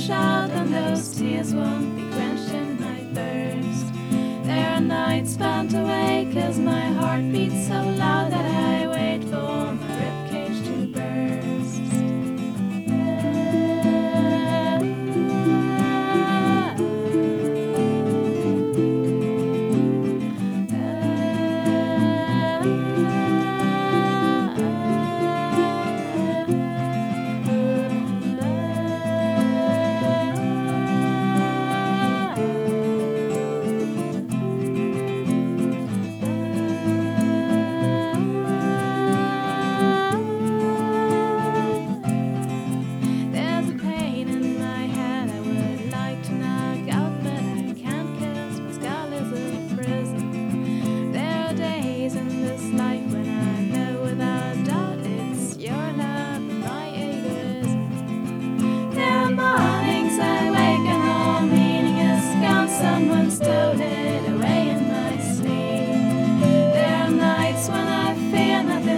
shout, and those tears won't be quenched in my thirst. There are nights spent away, 'cause my heart beats so loud that I wait for my ribcage to burst. Someone stowed it away in my sleep. There are nights when I fear nothing.